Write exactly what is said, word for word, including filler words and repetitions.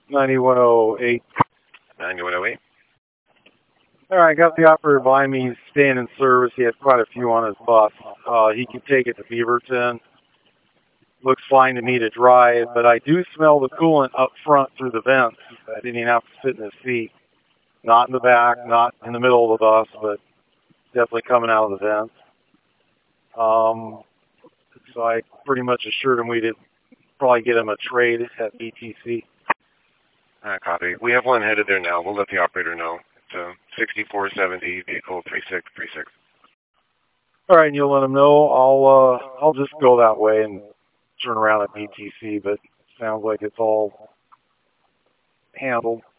ninety-one oh eight. ninety-one oh eight. All right, got the operator behind me. He's staying in service. He has quite a few on his bus. Uh, he can take it to Beaverton. Looks fine to me to drive, but I do smell the coolant up front through the vents. I didn't even have to sit in his seat. Not in the back, not in the middle of the bus, but definitely coming out of the vents. Um, so I pretty much assured him we did probably get him a trade at B T C. Uh, copy. We have one headed there now. We'll let the operator know. It's uh, sixty-four seventy, vehicle three six three six. All right, and you'll let him know. I'll uh, I'll just go that way and turn around at B T C, but sounds like it's all handled.